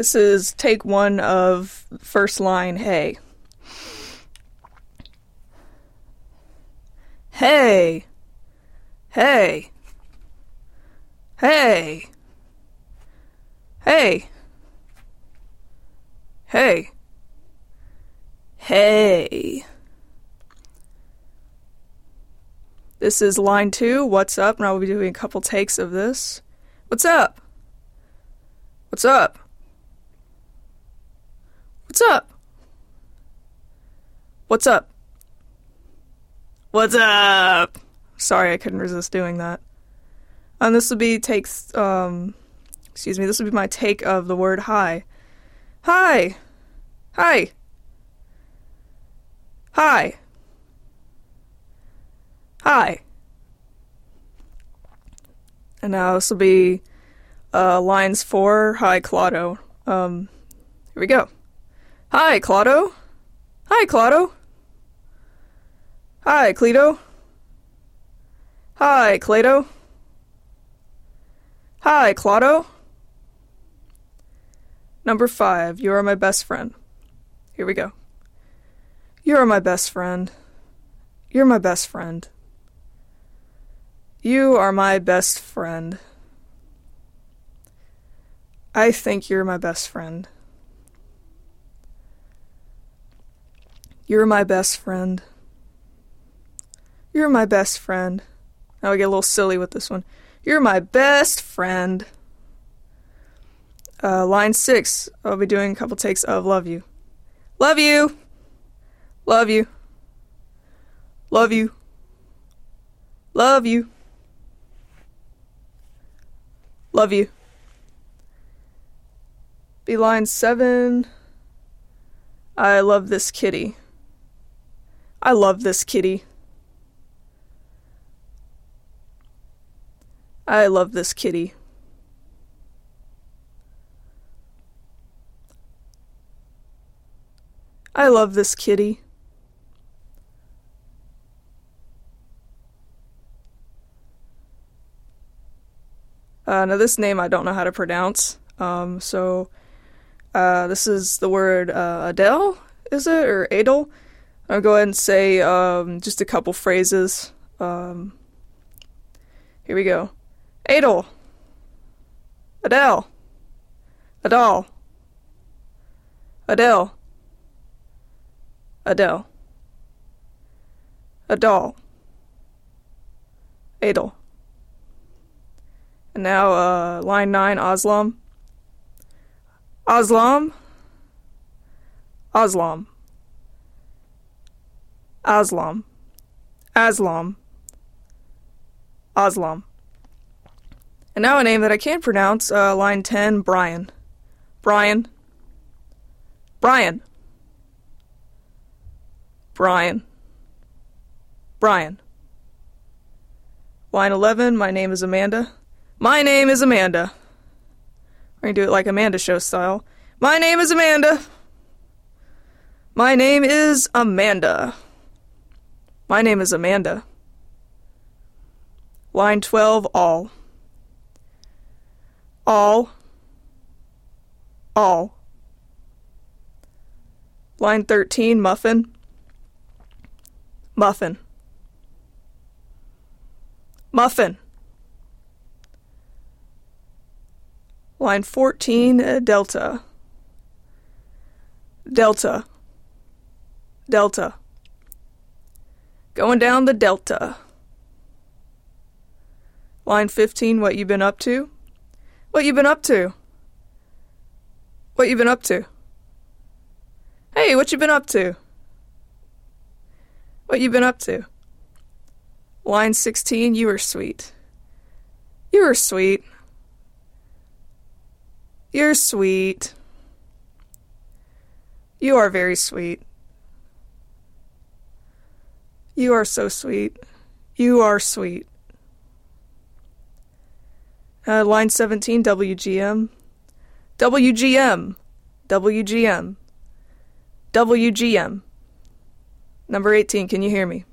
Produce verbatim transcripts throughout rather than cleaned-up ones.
This is take one of first line, hey. Hey. Hey. Hey. Hey. Hey. Hey. This is line two, what's up? And I will be doing a couple takes of this. What's up? What's up? What's up? What's up? What's up? Sorry, I couldn't resist doing that. And this will be takes, um, excuse me, this will be my take of the word hi. Hi. Hi. Hi. Hi. And now this will be uh, lines four. Hi, Claudio. Um, here we go. Hi, Claudio. Hi, Claudio. Hi, Cleto. Hi, Clado. Hi, Claudio. Number five. You are my best friend. Here we go. You are my best friend. You're my best friend. You are my best friend. I think you're my best friend. You're my best friend. You're my best friend. Now we get a little silly with this one. You're my best friend. Uh, line six. I'll be doing a couple takes of love you. Love you. Love you. Love you. Love you. Love you. Be line seven. I love this kitty. I love this kitty. I love this kitty. I love this kitty. Uh, now this name I don't know how to pronounce, um, so uh, this is the word uh, Adele, is it, or Adel? I'll go ahead and say um, just a couple phrases. Um, here we go. Adel. Adele. Adele. Adele. Adele. Adele. Adel. And now, uh, line nine, Aslam. Aslam. Aslam. Aslam. Aslam. Aslam. And now a name that I can't pronounce, uh, line ten, Brian. Brian. Brian. Brian. Brian. Line eleven, my name is Amanda. My name is Amanda. We're gonna do it like Amanda Show style. My name is Amanda. My name is Amanda. My name is Amanda. Line twelve, all. All. All. Line thirteen, muffin. Muffin. Muffin. Line fourteen, uh, delta. Delta. Delta. Going down the delta. Line fifteen, what you been up to? What you been up to? What you been up to? Hey, what you been up to? What you been up to? Line sixteen, you are sweet. You are sweet. You're sweet. You are very sweet. You are so sweet. You are sweet. Uh, line seventeen, W G M. W G M. W G M. W G M. Number eighteen, can you hear me?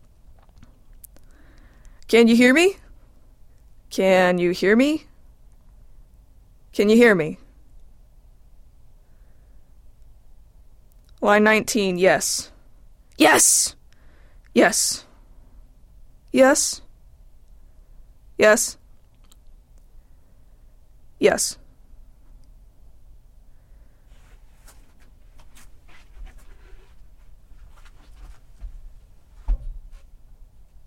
Can you hear me? Can you hear me? Can you hear me? Line nineteen, yes. Yes! Yes. Yes. Yes. Yes.